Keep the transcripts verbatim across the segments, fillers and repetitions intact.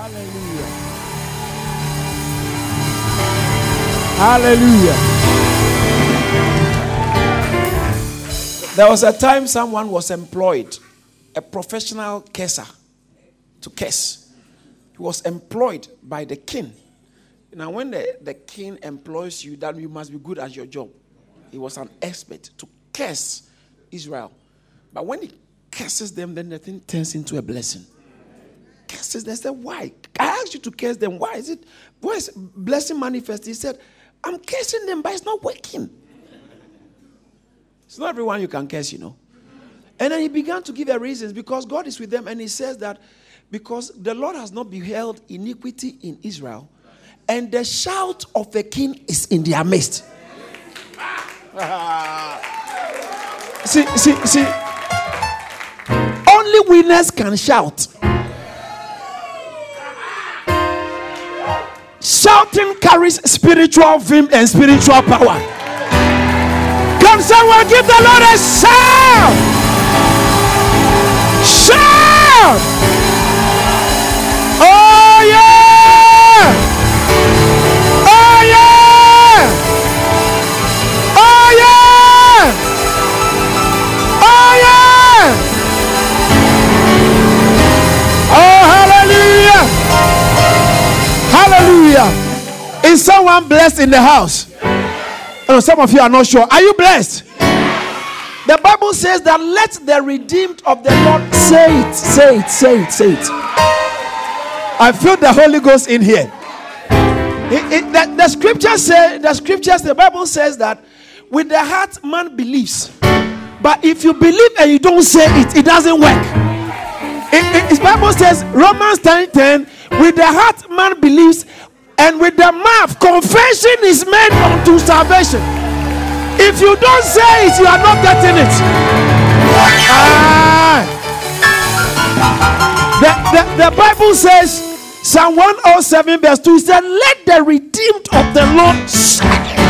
Hallelujah. Hallelujah. There was a time someone was employed, a professional curser, to curse. He was employed by the king. Now, when the, the king employs you, then you must be good at your job. He was an expert to curse Israel. But when he curses them, then the thing turns into a blessing. Curses, they said, why? I asked you to curse them. Why is it? Why is blessing manifest? He said, I'm cursing them, but it's not working. It's not everyone you can curse, you know. And then he began to give the reasons because God is with them. And he says that because the Lord has not beheld iniquity in Israel, and the shout of the king is in their midst. see, see, see. Only winners can shout. Shouting carries spiritual vim and spiritual power. Can someone give the Lord a shout? Shout! Oh yeah! Oh yeah! Oh yeah! Oh yeah! Oh hallelujah! Hallelujah! Is someone blessed in the house? Oh, some of you are not sure. Are you blessed? The Bible says that let the redeemed of the Lord say it, say it, say it, say it. I feel the Holy Ghost in here. It, it, the, the scriptures say, the scriptures, the Bible says that with the heart man believes, but if you believe and you don't say it, it doesn't work. It, it, the Bible says, Romans ten ten, with the heart man believes, and with the mouth confession is made unto salvation. If you don't say it, you are not getting it. Ah. The, the, the Bible says, Psalm one oh seven verse two said, let the redeemed of the Lord shout.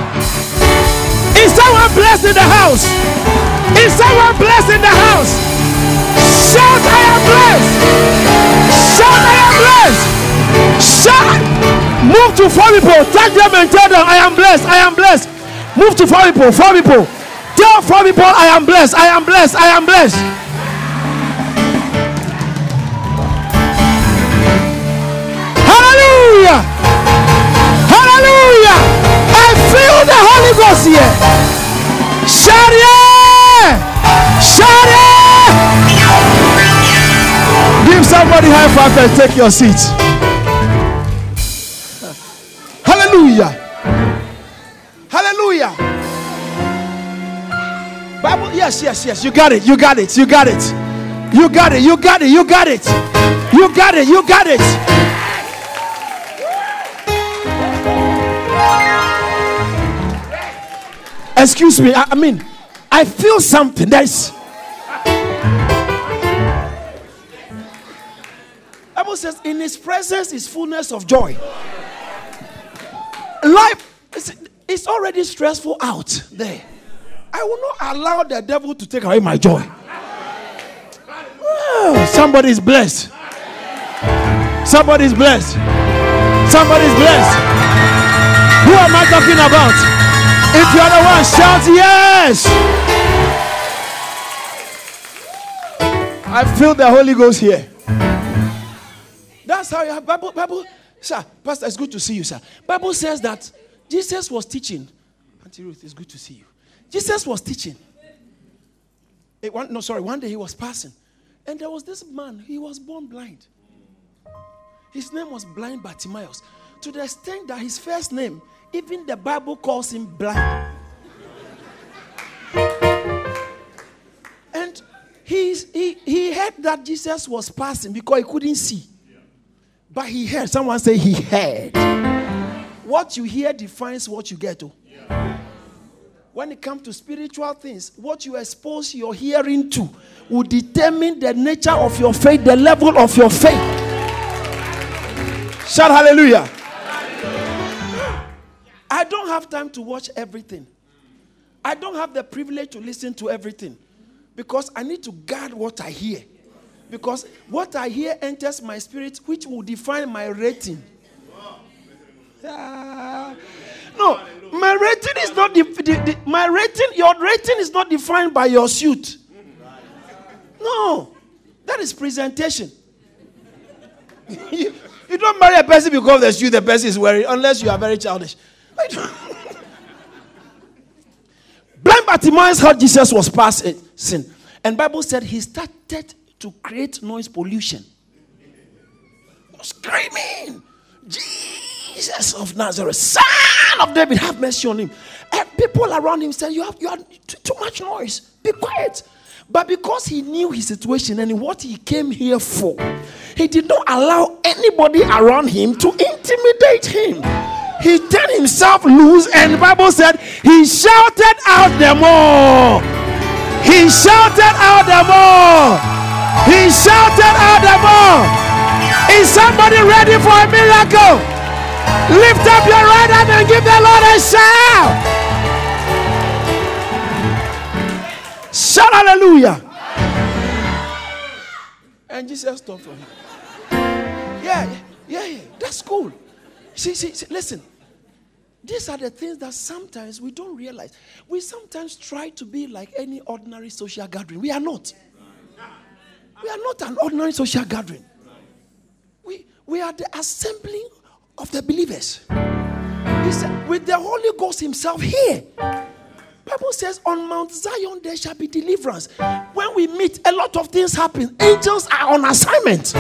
Is someone blessed in the house? Is someone blessed in the house? Shout, I am blessed. Shout, I am blessed. Shout. Move to four people. Touch them and tell them, I am blessed. I am blessed. Move to four people. Four people. Tell four people, I am blessed. I am blessed. I am blessed. Hallelujah. Hallelujah. I feel the Holy Ghost here. Shout yeah. Shout yeah. Give somebody high five and take your seat. Hallelujah. Hallelujah. Bible, yes, yes, yes. You got it. You got it. You got it. You got it. You got it. You got it. You got it. You got it. Excuse me. I, I mean, I feel something. There's. Bible says, in his presence is fullness of joy. Life is it's already stressful out there. I will not allow the devil to take away my joy. Oh, somebody is blessed. Somebody is blessed. Somebody is blessed. Who am I talking about? If you are the one, shout yes. I feel the Holy Ghost here. That's how you have Bible. Bible. Sir, Pastor, it's good to see you, sir. Bible says that Jesus was teaching. Auntie Ruth, it's good to see you. Jesus was teaching. It, one, no, sorry, one day he was passing. And there was this man, he was born blind. His name was Blind Bartimaeus. To the extent that his first name, even the Bible calls him blind. And he, he, he heard that Jesus was passing because he couldn't see. But he heard. Someone say he heard. What you hear defines what you get to. When it comes to spiritual things, what you expose your hearing to will determine the nature of your faith, the level of your faith. Shout hallelujah. Hallelujah. I don't have time to watch everything. I don't have the privilege to listen to everything because I need to guard what I hear. Because what I hear enters my spirit, which will define my rating. Uh, no, my rating is not, de- de- de- my rating, your rating is not defined by your suit. No, that is presentation. you, you don't marry a person because the suit the person is wearing, unless you are very childish. Blind Bartimaeus heard Jesus was past sin. And Bible said he started to create noise pollution. He was screaming, Jesus of Nazareth, Son of David, have mercy on him. And people around him said, you have, you have too, too much noise. Be quiet. But because he knew his situation and what he came here for, he did not allow anybody around him to intimidate him. He turned himself loose, and the Bible said he shouted out the more. He shouted out the more. He shouted out the more. Is somebody ready for a miracle? Lift up your right hand and give the Lord a shout. Shout hallelujah. And Jesus stopped for him. Yeah, yeah, yeah. That's cool. See, see, see, listen. These are the things that sometimes we don't realize. We sometimes try to be like any ordinary social gathering. We are not. We are not an ordinary social gathering. We, we are the assembling of the believers. He said, with the Holy Ghost himself here. Bible says on Mount Zion there shall be deliverance. When we meet, a lot of things happen. Angels are on assignment.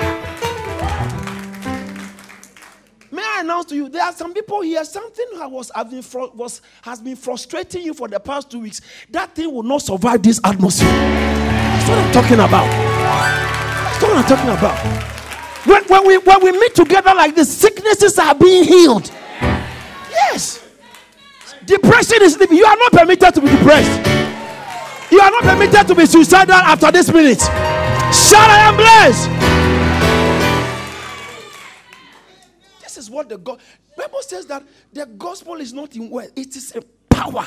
May I announce to you, there are some people here, something that was, was, has been frustrating you for the past two weeks. That thing will not survive this atmosphere. That's what I'm talking about. That's what I'm talking about. When, when, we, when we meet together like this, sicknesses are being healed. Yes. Depression is living. You are not permitted to be depressed. You are not permitted to be suicidal after this minute. Shout, I am blessed. This is what the God. Bible says that the gospel is not in word, it is a power.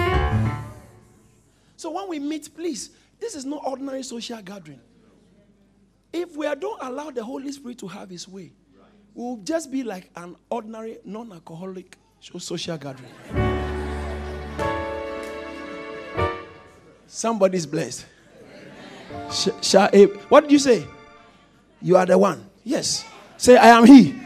So when we meet, please, this is not ordinary social gathering. If we don't allow the Holy Spirit to have his way, we'll just be like an ordinary non-alcoholic social gathering. Somebody's blessed. Sh- sh- what did you say? You are the one. Yes. Say, I am he.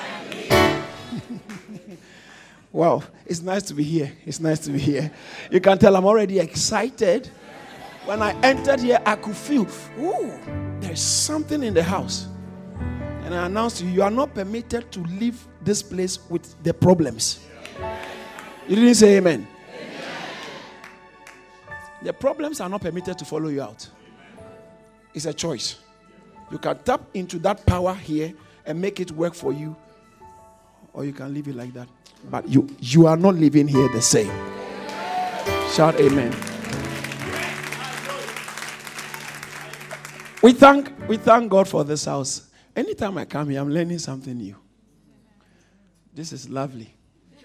Wow, it's nice to be here. It's nice to be here. You can tell I'm already excited. When I entered here, I could feel, ooh, there's something in the house. And I announced to you, you are not permitted to leave this place with the problems. You didn't say amen. The problems are not permitted to follow you out. It's a choice. You can tap into that power here and make it work for you, or you can leave it like that. But you, you are not living here the same. Shout amen. We thank, we thank God for this house. Anytime I come here, I'm learning something new. This is lovely.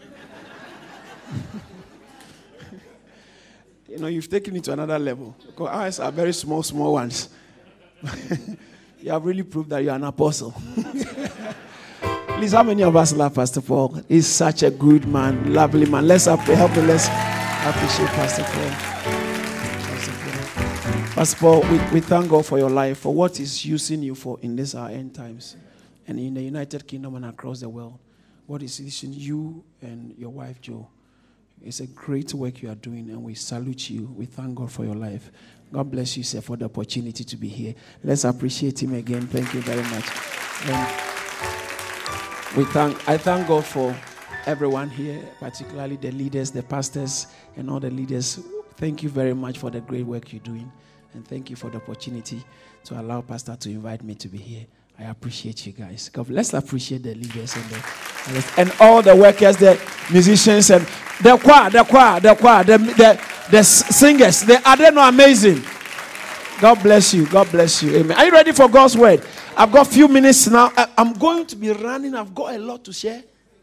You know, you've taken it to another level. Because ours are very small, small ones. You have really proved that you're an apostle. Please, how many of us love Pastor Paul? He's such a good man, lovely man. Let's help him. Let's appreciate Pastor Paul. Pastor Paul, Pastor Paul we, we thank God for your life, for what he's using you for in these our end times. And in the United Kingdom and across the world. What is using you and your wife, Joe. It's a great work you are doing, and we salute you. We thank God for your life. God bless you, sir, for the opportunity to be here. Let's appreciate him again. Thank you very much. And we thank, I thank God for everyone here, particularly the leaders, the pastors, and all the leaders. Thank you very much for the great work you're doing. And thank you for the opportunity to allow Pastor to invite me to be here. I appreciate you guys. God, let's appreciate the leaders and the, and all the workers, the musicians, and the choir, the choir, the choir, the, the, the singers. They are they not amazing? God bless you. God bless you. Amen. Are you ready for God's word? I've got a few minutes now. I'm going to be running. I've got a lot to share.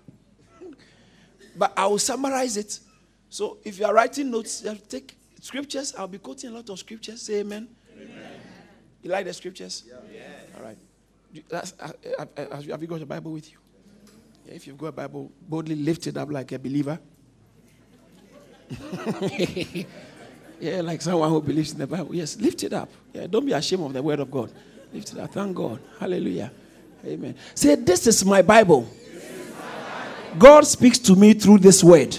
But I will summarize it. So if you are writing notes, you have to take scriptures. I'll be quoting a lot of scriptures. Say amen. Amen. You like the scriptures? Yeah. All right. That's, uh, uh, uh, have you got your Bible with you? Yeah, if you've got a Bible, boldly lift it up like a believer. Yeah, like someone who believes in the Bible. Yes, lift it up. Yeah, don't be ashamed of the word of God. Lift it up. Thank God. Hallelujah. Amen. Say, this is my Bible. God speaks to me through this word.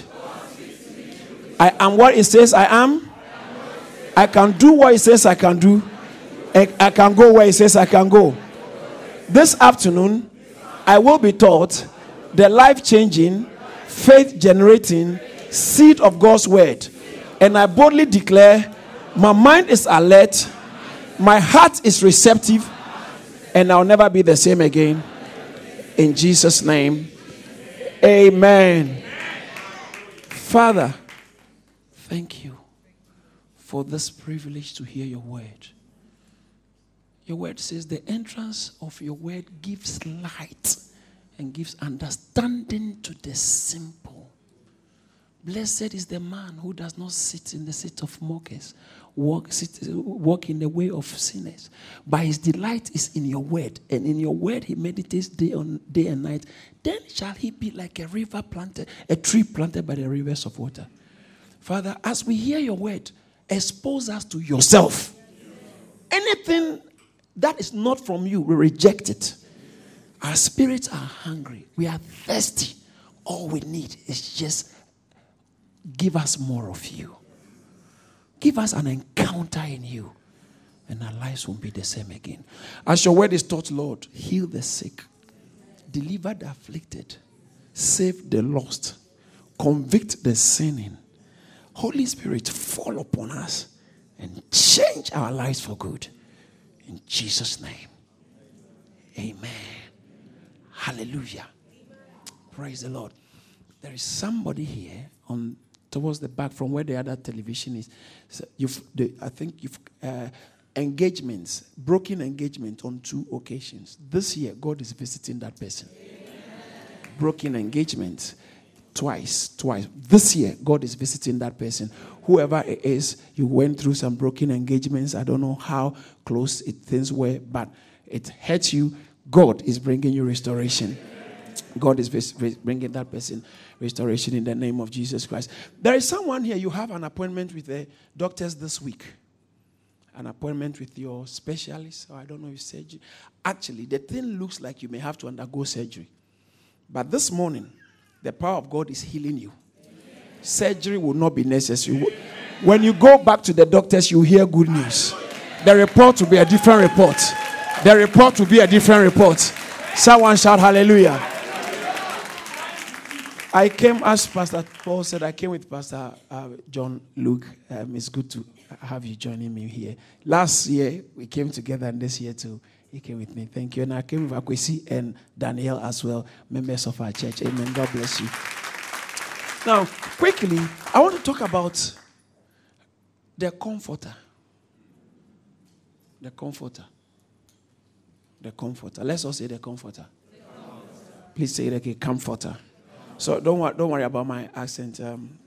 I am what it says I am. I can do what it says I can do. I can go where it says I can go. This afternoon, I will be taught the life-changing, faith-generating seed of God's word. And I boldly declare, my mind is alert, my heart is receptive, and I'll never be the same again. In Jesus' name, amen. Father, thank you for this privilege to hear your word. Your word says the entrance of your word gives light and gives understanding to the simple. Blessed is the man who does not sit in the seat of mockers, walk, sit, walk in the way of sinners. But his delight is in your word, and in your word he meditates day on day and night. Then shall he be like a river planted, a tree planted by the rivers of water. Father, as we hear your word, expose us to yourself. Anything that is not from you, we reject it. Our spirits are hungry. We are thirsty. All we need is just give us more of you. Give us an encounter in you, and our lives won't be the same again. As your word is taught, Lord, heal the sick, deliver the afflicted, save the lost, convict the sinning. Holy Spirit, fall upon us and change our lives for good. In Jesus' name, amen. Hallelujah. Praise the Lord. There is somebody here on towards the back from where the other television is. So you've, the, I think you've uh, engagements, broken engagement on two occasions. This year, God is visiting that person. Amen. Broken engagement twice, twice. This year, God is visiting that person. Whoever it is, you went through some broken engagements. I don't know how close it, things were, but it hurts you. God is bringing you restoration. God is bringing that person restoration in the name of Jesus Christ. There is someone here, you have an appointment with the doctors this week. An appointment with your specialist, or I don't know if surgery. Actually, the thing looks like you may have to undergo surgery. But this morning, the power of God is healing you. Amen. Surgery will not be necessary. Amen. When you go back to the doctors, you hear good news. The report will be a different report. The report will be a different report. Someone shout hallelujah. I came, as Pastor Paul said, I came with Pastor uh, John Luke. Um, it's good to have you joining me here. Last year, we came together, and this year too, he came with me. Thank you. And I came with Akwesi and Daniel as well, members of our church. Amen. God bless you. Now, quickly, I want to talk about the comforter. The comforter. The comforter. Let's all say the comforter. The comforter. Please say it again, comforter. So don't worry, don't worry about my accent. Um,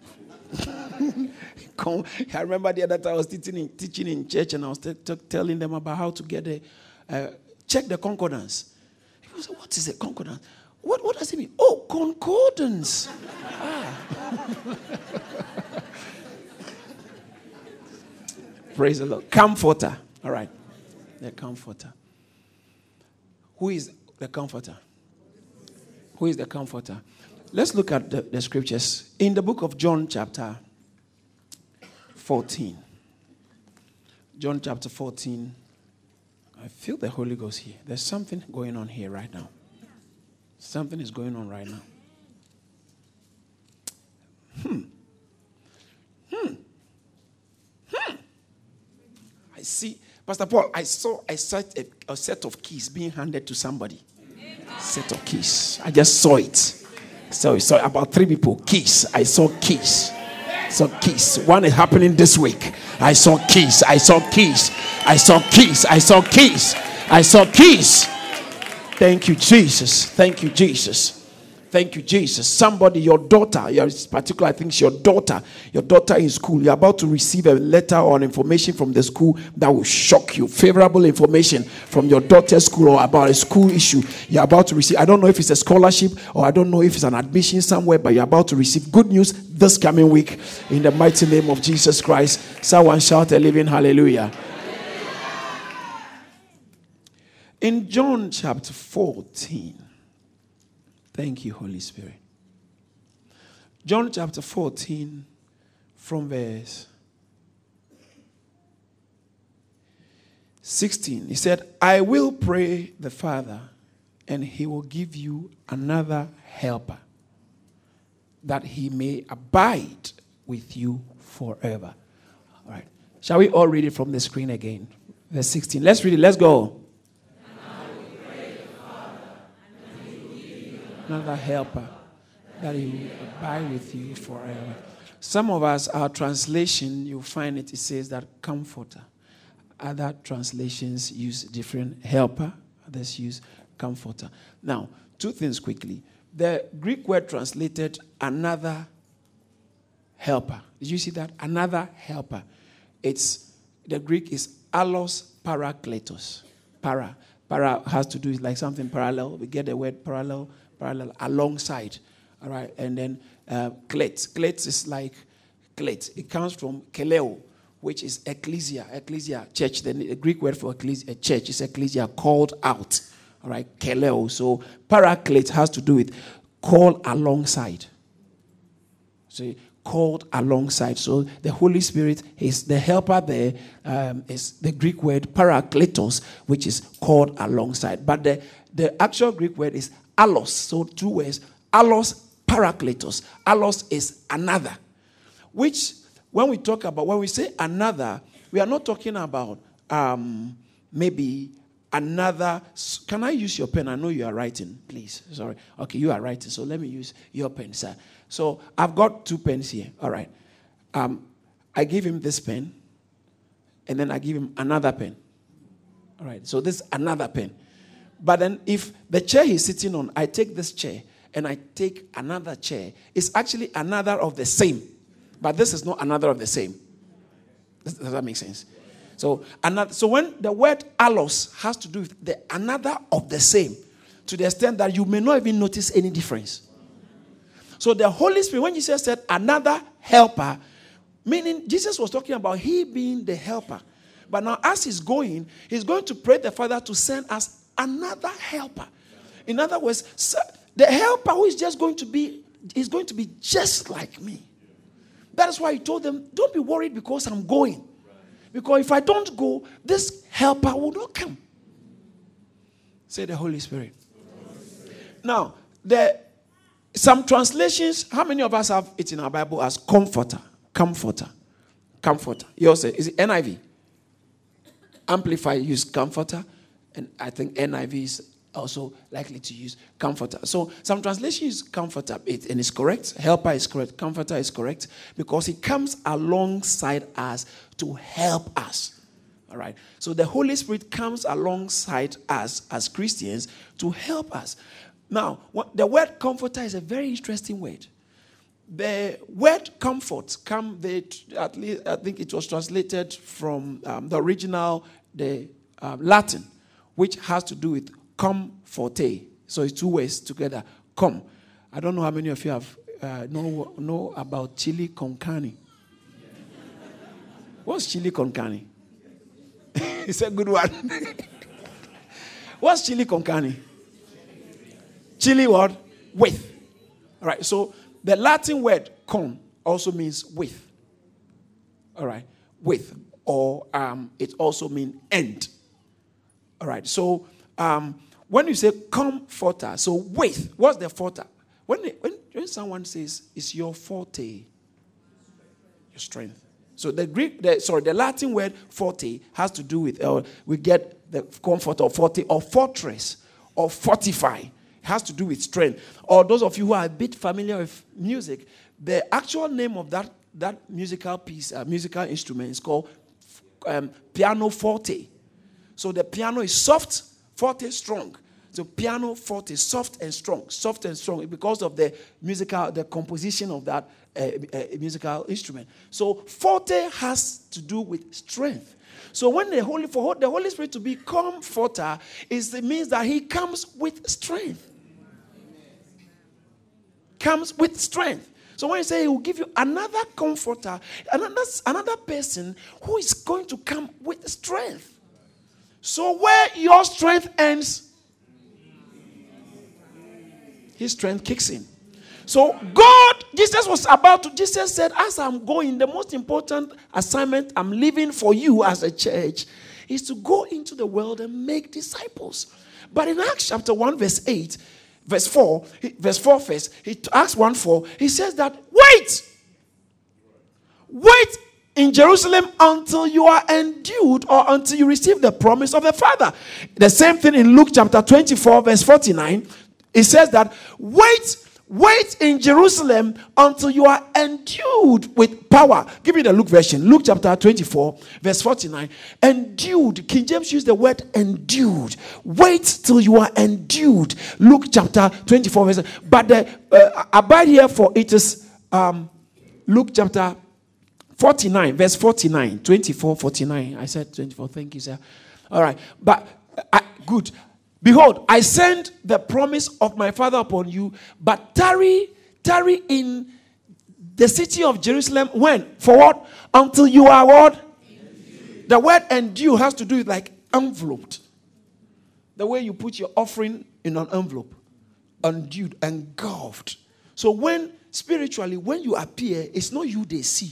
I remember the other time I was teaching in, teaching in church, and I was t- t- telling them about how to get the uh, check the concordance. People said, "What is a concordance? What what does it mean?" Oh, concordance. ah. Praise the Lord. Comforter. All right, the comforter. Who is the comforter? Who is the comforter? Let's look at the, the scriptures. In the book of John chapter fourteen. John chapter fourteen. I feel the Holy Ghost here. There's something going on here right now. Something is going on right now. Hmm. Hmm. Hmm. I see. Pastor Paul, I saw I saw a, a set of keys being handed to somebody. Set of keys. I just saw it. So, so about three people. Keys. I saw keys. So keys. One is happening this week. I saw keys. I saw keys. I saw keys. I saw keys. I saw keys. Thank you, Jesus. Thank you, Jesus. Thank you, Jesus. Somebody, your daughter, your particular, I think it's your daughter, your daughter in school, you're about to receive a letter or information from the school that will shock you. Favorable information from your daughter's school or about a school issue you're about to receive. I don't know if it's a scholarship or I don't know if it's an admission somewhere, but you're about to receive good news this coming week in the mighty name of Jesus Christ. Someone shout a living hallelujah. In John chapter fourteen, thank you, Holy Spirit. John chapter fourteen, from verse sixteen. He said, I will pray the Father, and he will give you another helper, that he may abide with you forever. All right. Shall we all read it from the screen again? Verse sixteen. Let's read it. Let's go. Another helper, that he will abide with you forever. Some of us, our translation, you find it, it says that comforter. Other translations use different helper. Others use comforter. Now, two things quickly. The Greek word translated another helper. Did you see that? Another helper. It's, the Greek is allos parakletos. Para. Para has to do with like something parallel. We get the word parallel. Parallel, alongside, all right, and then uh, klet. Klet is like klet. It comes from keleo, which is ecclesia, ecclesia, church. The, the Greek word for ecclesia, church is ecclesia, called out, all right, keleo. So paraclete has to do with call alongside. So called alongside. So the Holy Spirit is the helper there. Um, is the Greek word parakletos, which is called alongside. But the the actual Greek word is allos, so two words, allos parakletos. Allos is another, which when we talk about, when we say another, we are not talking about um, maybe another. Can I use your pen? I know you are writing, please. Sorry. Okay, you are writing, so let me use your pen, sir. So I've got two pens here. All right. Um, I give him this pen, and then I give him another pen. All right, so this is another pen. But then if the chair he's sitting on, I take this chair and I take another chair, it's actually another of the same. But this is not another of the same. Does, does that make sense? So, another, so when the word allos has to do with the another of the same, to the extent that you may not even notice any difference. So the Holy Spirit, when Jesus said another helper, meaning Jesus was talking about he being the helper. But now as he's going, he's going to pray the Father to send us another helper. In other words, the helper who is just going to be, is going to be just like me. That is why he told them, don't be worried because I'm going. Because if I don't go, this helper will not come. Say the Holy Spirit. Holy Spirit. Now, the, some translations, how many of us have it in our Bible as comforter? Comforter. Comforter. You also, is it N I V? Amplify use comforter. And I think N I V is also likely to use comforter. So some translations use comforter, it, and it's correct. Helper is correct. Comforter is correct. Because he comes alongside us to help us. All right. So the Holy Spirit comes alongside us as Christians to help us. Now, what, the word comforter is a very interesting word. The word comfort, come, they, at least I think it was translated from um, the original, the uh, Latin, which has to do with comforte. So it's two words together. Come. I don't know how many of you have uh, know, know about chili con carne. What's chili con carne? It's a good one. What's chili con carne? Chili what? With. All right. So the Latin word con also means with. All right. With. Or um, it also means end. All right, so um, when you say comforter, so with, what's the forte? When, when when someone says it's your forte, your strength. So the Greek, the, sorry, the Latin word forte has to do with, uh, we get the comfort or forte or fortress or fortify. It has to do with strength. Or those of you who are a bit familiar with music, the actual name of that, that musical piece, uh, musical instrument is called um, piano forte. So the piano is soft, forte, strong. So piano forte, soft and strong, soft and strong because of the musical, the composition of that uh, uh, musical instrument. So forte has to do with strength. So when the Holy for the Holy Spirit to be comforter, is it means that He comes with strength. Comes with strength. So when you say He will give you another comforter, another another person who is going to come with strength. So where your strength ends, His strength kicks in. So God, Jesus was about to, Jesus said, as I'm going, the most important assignment I'm leaving for you as a church is to go into the world and make disciples. But in Acts chapter one, verse eight, verse four, verse four first, he, Acts one four, he says that, wait, wait in Jerusalem until you are endued or until you receive the promise of the Father. The same thing in Luke chapter twenty-four, verse forty-nine. It says that, wait, wait in Jerusalem until you are endued with power. Give me the Luke version. Luke chapter twenty-four, verse forty-nine. Endued. King James used the word endued. Wait till you are endued. Luke chapter twenty-four, verse. But the, uh, abide here, for it is um, Luke chapter forty-nine, verse forty-nine. twenty-four, forty-nine. I said twenty-four. Thank you, sir. All right. But, uh, good. Behold, I send the promise of my Father upon you, but tarry, tarry in the city of Jerusalem. When? For what? Until you are what? Endue. The word endue has to do with like enveloped. The way you put your offering in an envelope. Endued, engulfed. So when, spiritually, when you appear, it's not you they see.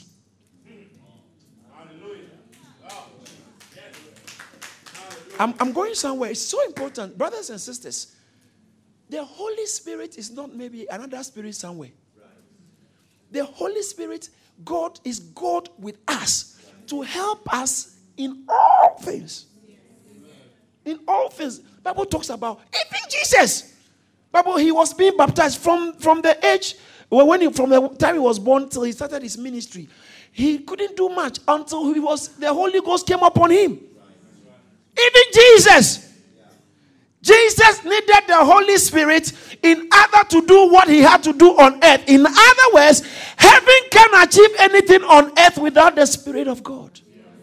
I'm, I'm going somewhere. It's so important. Brothers and sisters, the Holy Spirit is not maybe another spirit somewhere. The Holy Spirit, God is God with us to help us in all things. In all things. Bible talks about even Jesus. Bible, he was being baptized from, from the age, when he, from the time he was born till he started his ministry. He couldn't do much until he was, the Holy Ghost came upon him. Even Jesus. Jesus needed the Holy Spirit in order to do what he had to do on earth. In other words, heaven can achieve anything on earth without the Spirit of God.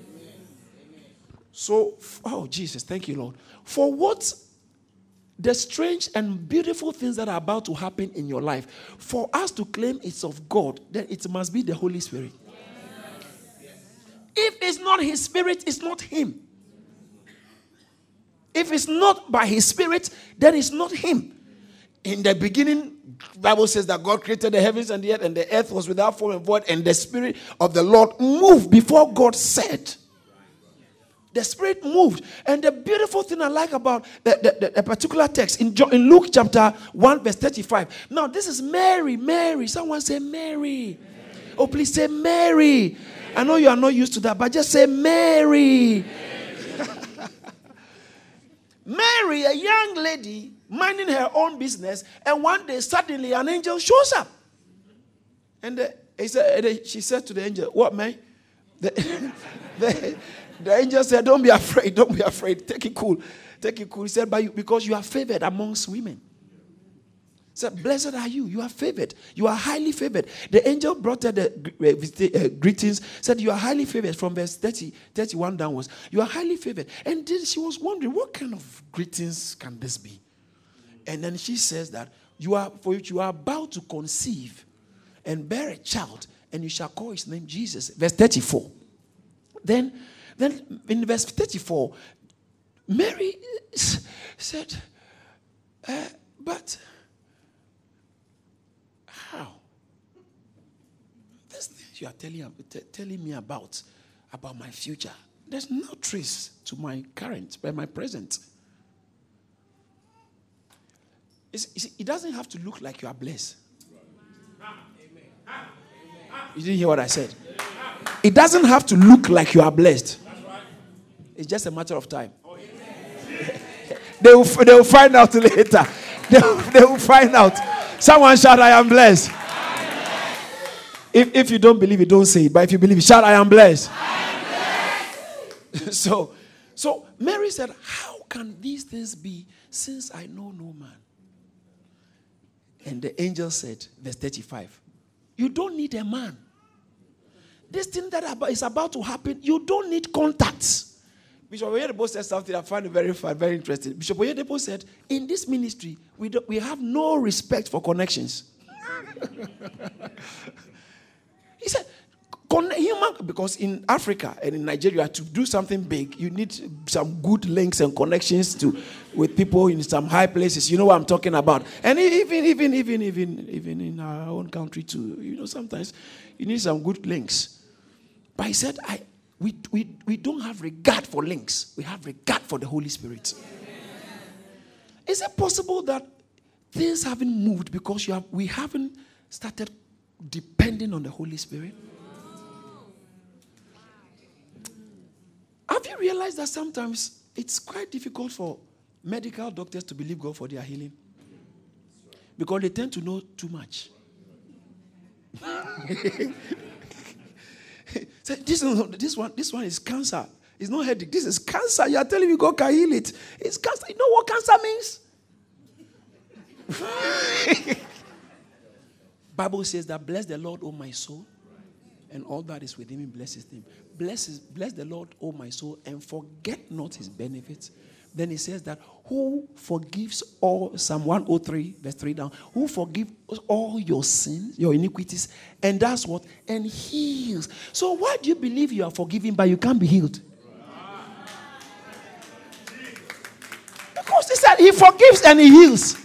So, oh Jesus, thank you, Lord. For what the strange and beautiful things that are about to happen in your life, for us to claim it's of God, then it must be the Holy Spirit. If it's not His Spirit, it's not Him. If it's not by His Spirit, then it's not Him. In the beginning, the Bible says that God created the heavens and the earth, and the earth was without form and void, and the Spirit of the Lord moved before God said. The Spirit moved. And the beautiful thing I like about the, the, the particular text in, John, in Luke chapter one, verse thirty-five. Now, this is Mary. Mary. Someone say Mary. Mary. Oh, please say Mary. Mary. I know you are not used to that, but just say Mary. Mary. Mary, a young lady, minding her own business, and one day suddenly an angel shows up. And the, he said, she said to the angel, what, man? The, the, the angel said, don't be afraid, don't be afraid. Take it cool. Take it cool. He said, but you, because you are favored amongst women. He said, blessed are you. You are favored. You are highly favored. The angel brought her the uh, greetings, said, you are highly favored from verse thirty, thirty-one downwards. You are highly favored. And then she was wondering, what kind of greetings can this be? And then she says that you are, for which you are about to conceive and bear a child, and you shall call his name Jesus. Verse thirty-four. Then, then in verse thirty-four, Mary said, uh, but how? This thing you are telling, t- telling me about, about my future, there's no trace to my current, by my present. It's, it's, it doesn't have to look like you are blessed. You didn't hear what I said? It doesn't have to look like you are blessed. It's just a matter of time. they, will, they will find out later. They will, they will find out. Someone shout, I am blessed. I am blessed. If, if you don't believe it, don't say it. But if you believe it, shout, I am blessed. I am blessed. so, so Mary said, how can these things be since I know no man. And the angel said, verse thirty-five, you don't need a man. This thing that is about to happen, you don't need contacts. Bishop Oyedepo said something I find very fun, very interesting. Bishop Oyedepo said, in this ministry, we, do, we have no respect for connections. He said, human, because in Africa and in Nigeria, to do something big, you need some good links and connections to with people in some high places. You know what I'm talking about. And even, even, even, even, even in our own country too, you know, sometimes you need some good links. But he said, I, we, we, we don't have regard for links. We have regard for the Holy Spirit. Amen. Is it possible that things haven't moved because you have, we haven't started depending on the Holy Spirit? Have you realized that sometimes it's quite difficult for medical doctors to believe God for their healing? Because they tend to know too much. So this, this, one, this one is cancer. It's not headache. This is cancer. You are telling me God can heal it. It's cancer. You know what cancer means? Bible says that bless the Lord, O my soul, and all that is within me, bless his name. Bless, his, bless the Lord, O my soul, and forget not his benefits. Then he says that who forgives all, Psalm one oh three, verse three down, who forgives all your sins, your iniquities, and that's what? And heals. So why do you believe you are forgiven but you can't be healed? Because he said he forgives and he heals.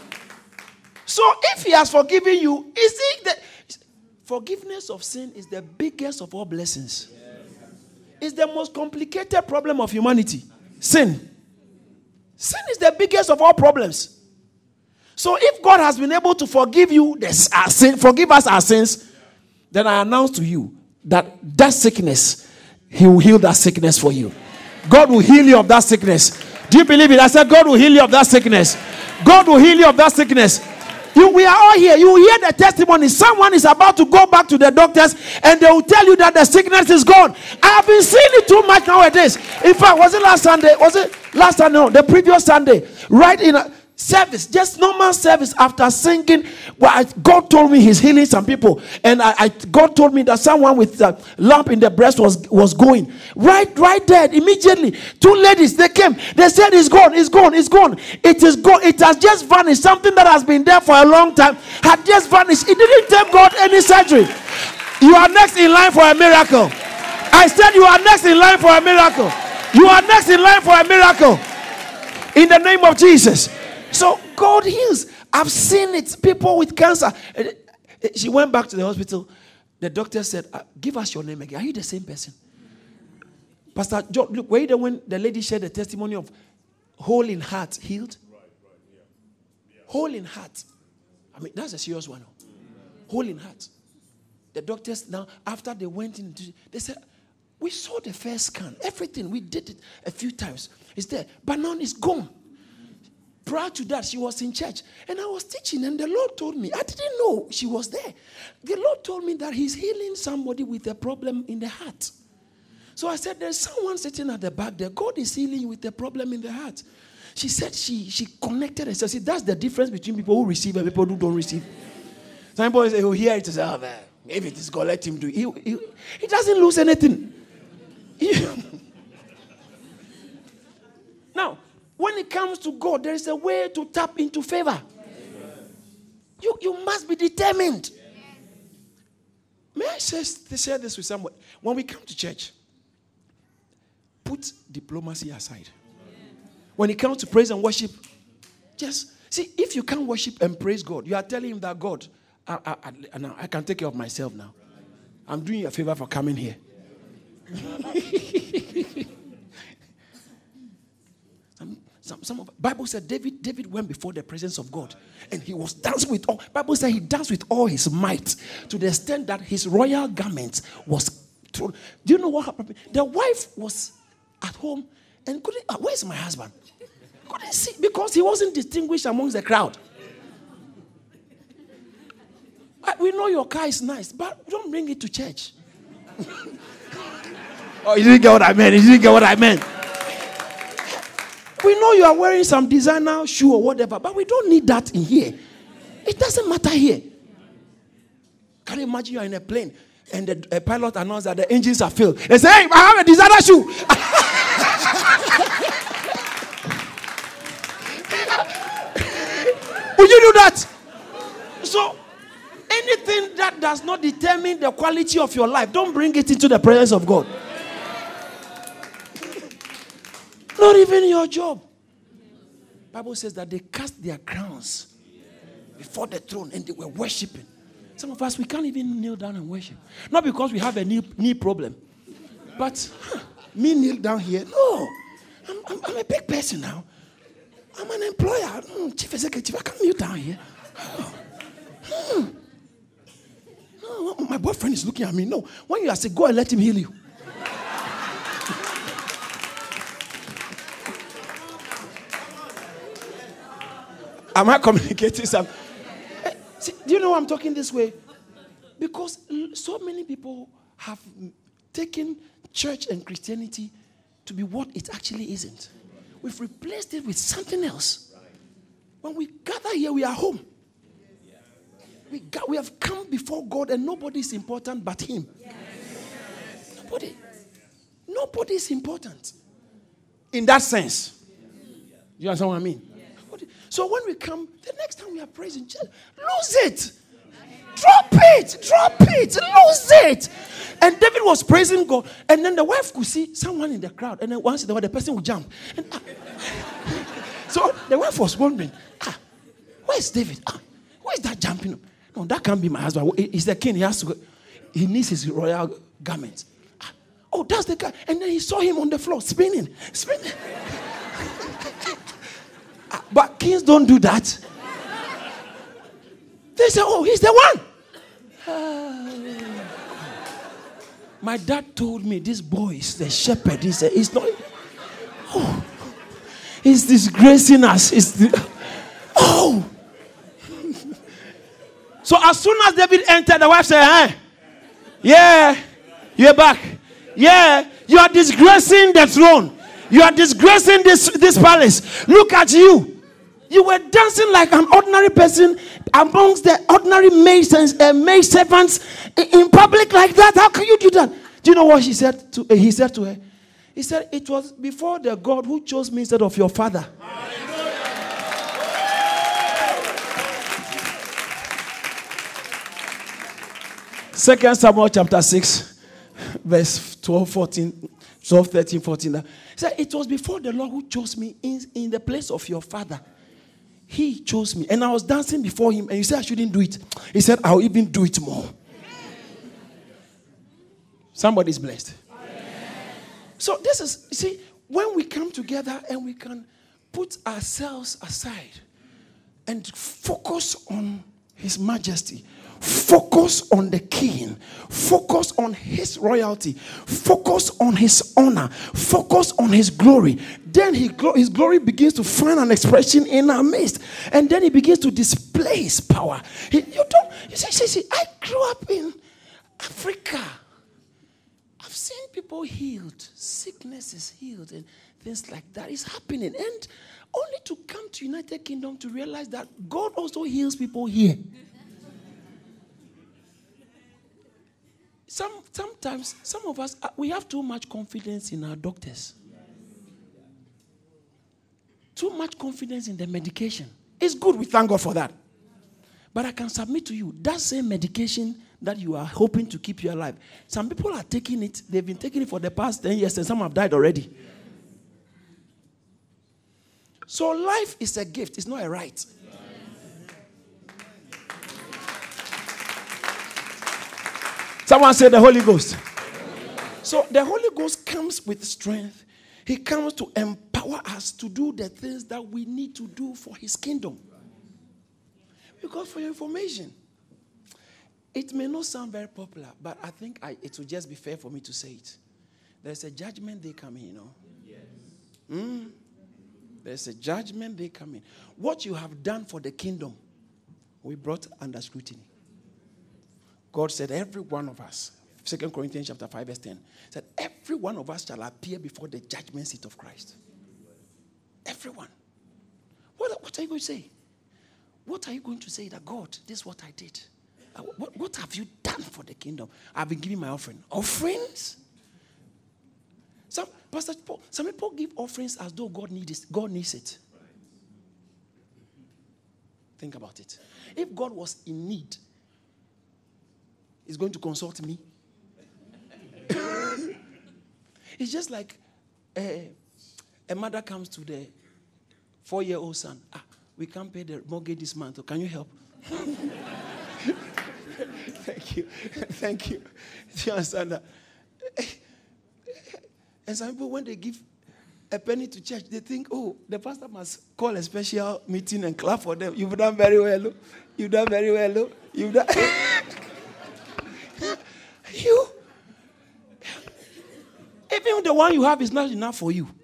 So if he has forgiven you, is it that forgiveness of sin is the biggest of all blessings? It's the most complicated problem of humanity. Sin. Sin is the biggest of all problems. So if God has been able to forgive you, this, our sin, forgive us our sins, then I announce to you that that sickness, he will heal that sickness for you. God will heal you of that sickness. Do you believe it? I said God will heal you of that sickness. God will heal you of that sickness. You, we are all here. You hear the testimony. Someone is about to go back to the doctors and they will tell you that the sickness is gone. I have been seeing it too much nowadays. In fact, was it last Sunday? Was it last Sunday? No, the previous Sunday. Right in a service, just normal service after singing. Well, I, God told me he's healing some people. And I, I, God told me that someone with a lump in the breast was, was going. Right, right there, immediately. Two ladies, they came. They said it's gone, it's gone, it's gone. It is gone. It has just vanished. Something that has been there for a long time had just vanished. It didn't take God any surgery. You are next in line for a miracle. I said you are next in line for a miracle. You are next in line for a miracle. In the name of Jesus. So God heals. I've seen it. People with cancer. She went back to the hospital. The doctor said, give us your name again. Are you the same person? Pastor John, look, were you the when the lady shared the testimony of whole in heart healed? Right, right, yeah. Yeah. Whole in heart. I mean, that's a serious one. Mm-hmm. Whole in heart. The doctors now, after they went into, they said, we saw the first scan. Everything. We did it a few times. It's there. But now it's gone. Prior to that, she was in church. And I was teaching, and the Lord told me, I didn't know she was there. The Lord told me that he's healing somebody with a problem in the heart. So I said, there's someone sitting at the back there. God is healing you with a problem in the heart. She said she she connected and said, see, that's the difference between people who receive and people who don't receive. Some people say, oh, hear it and say, oh, man, if it is God, let him do it. He, he, he doesn't lose anything. Now, when it comes to God, there is a way to tap into favor. You, you must be determined. May I share, share this with someone? When we come to church, put diplomacy aside. When it comes to praise and worship, just see, if you can't worship and praise God, you are telling him that God, I, I, I, I can take care of myself now. I'm doing you a favor for coming here. Some, some of Bible said David, David went before the presence of God and he was dancing with all. Bible said he danced with all his might to the extent that his royal garment was thrown. Do you know what happened? The wife was at home and couldn't. Uh, where's my husband? Couldn't see because he wasn't distinguished amongst the crowd. I, we know your car is nice, but don't bring it to church. Oh, you didn't get what I meant. You didn't get what I meant. We know you are wearing some designer shoe or whatever, but we don't need that in here. It doesn't matter here. Can you imagine you are in a plane and the a pilot announced that the engines are filled? They say, hey, I have a designer shoe. Would you do that? So, anything that does not determine the quality of your life, don't bring it into the presence of God. Not even your job. Bible says that they cast their crowns before the throne and they were worshiping. Some of us, we can't even kneel down and worship. Not because we have a knee, knee problem. But huh, me kneel down here. No. I'm, I'm, I'm a big person now. I'm an employer. Mm, chief executive. I can't kneel down here. Oh. Hmm. No, my boyfriend is looking at me. No. When you are sick, go and let him heal you. Am I communicating something? See, do you know why I'm talking this way? Because so many people have taken church and Christianity to be what it actually isn't. We've replaced it with something else. When we gather here, we are home. We, got, we have come before God and nobody is important but Him. Nobody. Nobody is important. In that sense. You understand what I mean? So when we come, the next time we are praising, just lose it. Drop it. Drop it. Lose it. And David was praising God. And then the wife could see someone in the crowd. And then once the, the person would jump. And, ah. So the wife was wondering, ah, where's David? Ah, who is that jumping? No, that can't be my husband. He's the king. He has to go. He needs his royal garments. Ah, oh, that's the guy. And then he saw him on the floor spinning. Spinning. But kings don't do that. They say, oh, he's the one. Uh, my dad told me this boy is the shepherd. He said, he's not. Oh, he's disgracing us. He's the, oh. So as soon as David entered, the wife said, hey, yeah, you're back. Yeah, you are disgracing the throne. You are disgracing this, this palace. Look at you. You were dancing like an ordinary person amongst the ordinary maids and uh, maid servants in, in public like that. How can you do that? Do you know what she said to, uh, he said to her? He said, it was before the God who chose me instead of your father. Second Samuel chapter six, verse twelve, fourteen, twelve, thirteen, fourteen. He said, it was before the Lord who chose me in, in the place of your father. He chose me. And I was dancing before him. And you said I shouldn't do it. He said, I'll even do it more. Somebody's blessed. So this is, you see, when we come together and we can put ourselves aside and focus on His majesty, focus on the king, focus on his royalty, focus on his honor, focus on his glory, then he, his glory begins to find an expression in our midst, and then he begins to display his power. He, you don't, you see, see, see, I grew up in Africa. I've seen people healed, sickness is healed, and things like that is happening, and only to come to United Kingdom to realize that God also heals people here. Some, sometimes, some of us, we have too much confidence in our doctors. Too much confidence in the medication. It's good, we thank God for that. But I can submit to you, that same medication that you are hoping to keep you alive, some people are taking it, they've been taking it for the past ten years and some have died already. So life is a gift, it's not a right. Someone said the Holy Ghost. So the Holy Ghost comes with strength. He comes to empower us to do the things that we need to do for His kingdom. Because for your information, it may not sound very popular, but I think I, it will just be fair for me to say it. There's a judgment day coming, you know. Yes. Mm. There's a judgment day coming. What you have done for the kingdom, we brought under scrutiny. God said, every one of us, Second Corinthians chapter five, verse ten, said, every one of us shall appear before the judgment seat of Christ. Everyone. What, what are you going to say? What are you going to say that God, this is what I did? Uh, what, what have you done for the kingdom? I've been giving my offering. Offerings? Some Pastor Paul, some people give offerings as though God needs it. God needs it. Think about it. If God was in need, He's going to consult me. It's just like a, a mother comes to the four-year-old son. Ah, we can't pay the mortgage this month. Can you help? Thank you. Thank you. Do you understand that? And some people, when they give a penny to church, they think, oh, the pastor must call a special meeting and clap for them. You've done very well. Look. You've done very well. Look. You've done. You. Even the one you have is not enough for you.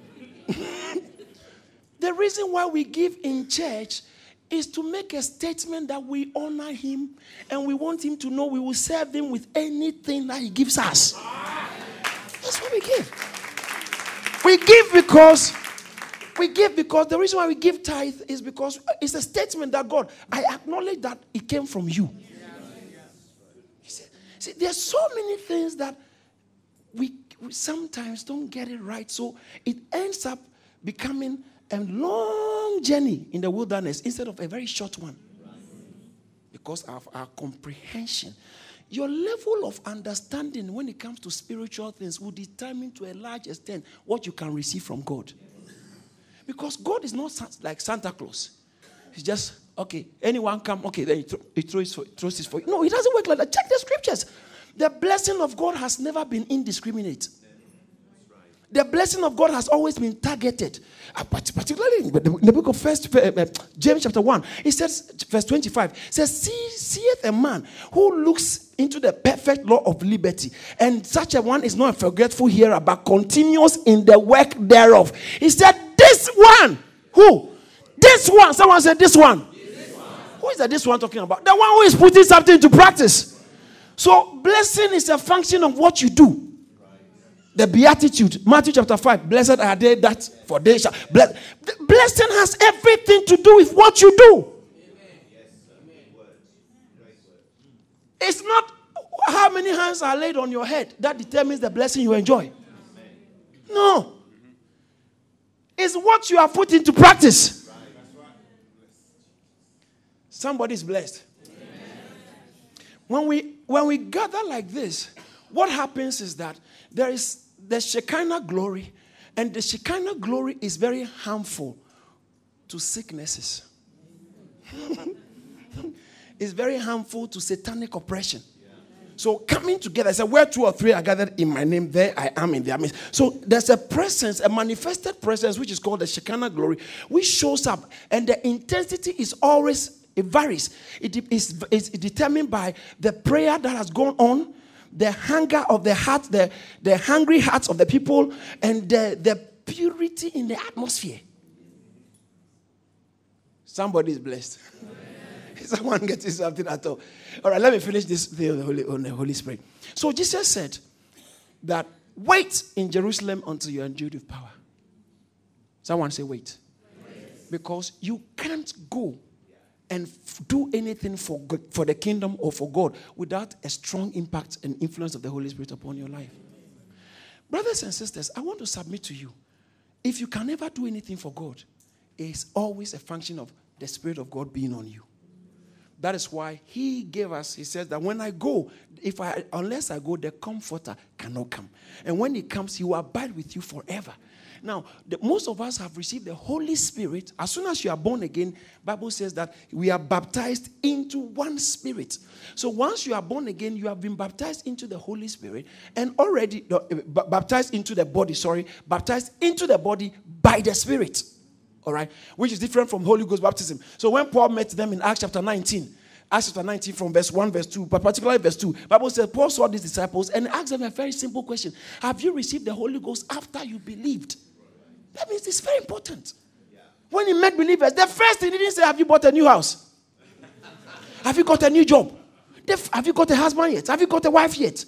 The reason why we give in church is to make a statement that we honor him and we want him to know we will serve him with anything that he gives us. That's what we give. We give because we give because the reason why we give tithe is because it's a statement that God, I acknowledge that it came from you. See, see, there's so many things that we, we sometimes don't get it right, so it ends up becoming a long journey in the wilderness instead of a very short one. Because of our comprehension. Your level of understanding when it comes to spiritual things will determine to a large extent what you can receive from God. Because God is not like Santa Claus. He's just, okay, anyone come, okay, then he, th- he throws, for, throws this for you. No, it doesn't work like that. Check the scriptures. The blessing of God has never been indiscriminate. The blessing of God has always been targeted. Uh, particularly in the, in the book of First uh, James chapter one, it says, verse twenty-five, it says, See, seeth a man who looks into the perfect law of liberty, and such a one is not a forgetful hearer, but continuous in the work thereof. He said, this one, who? This one. Someone said, this one. This one. Who is that this one talking about? The one who is putting something into practice. So, blessing is a function of what you do. The beatitude, Matthew chapter five, blessed are they that for they shall. Bless, the blessing has everything to do with what you do. It's not how many hands are laid on your head that determines the blessing you enjoy. No. It's what you have put into practice. Somebody is blessed. When we when we gather like this, what happens is that there is the Shekinah glory, and the Shekinah glory is very harmful to sicknesses. It's very harmful to satanic oppression. So coming together, I said, where two or three are gathered in my name, there I am in their midst. So there's a presence, a manifested presence, which is called the Shekinah glory, which shows up, and the intensity is always, it varies. It is it's determined by the prayer that has gone on, the hunger of the heart, the, the hungry hearts of the people, and the, the purity in the atmosphere. Somebody is blessed. Someone getting something at all. All right, let me finish this thing on the Holy, on the Holy Spirit. So Jesus said that wait in Jerusalem until you are endued with power. Someone say wait. wait. Because you can't go and f- do anything for God, for the kingdom or for God without a strong impact and influence of the Holy Spirit upon your life. Brothers and sisters, I want to submit to you. If you can never do anything for God, it's always a function of the Spirit of God being on you. That is why he gave us, he says that when I go, if I unless I go, the Comforter cannot come. And when he comes, he will abide with you forever. Now, the, most of us have received the Holy Spirit. As soon as you are born again, Bible says that we are baptized into one Spirit. So once you are born again, you have been baptized into the Holy Spirit and already uh, baptized into the body, sorry, baptized into the body by the Spirit. All right, which is different from Holy Ghost baptism. So when Paul met them in Acts chapter nineteen, Acts chapter nineteen from verse one, verse two, but particularly verse two, Bible says Paul saw these disciples and asked them a very simple question. Have you received the Holy Ghost after you believed? That means it's very important. Yeah. When he met believers, the first thing he didn't say, have you bought a new house? Have you got a new job? Have you got a husband yet? Have you got a wife yet?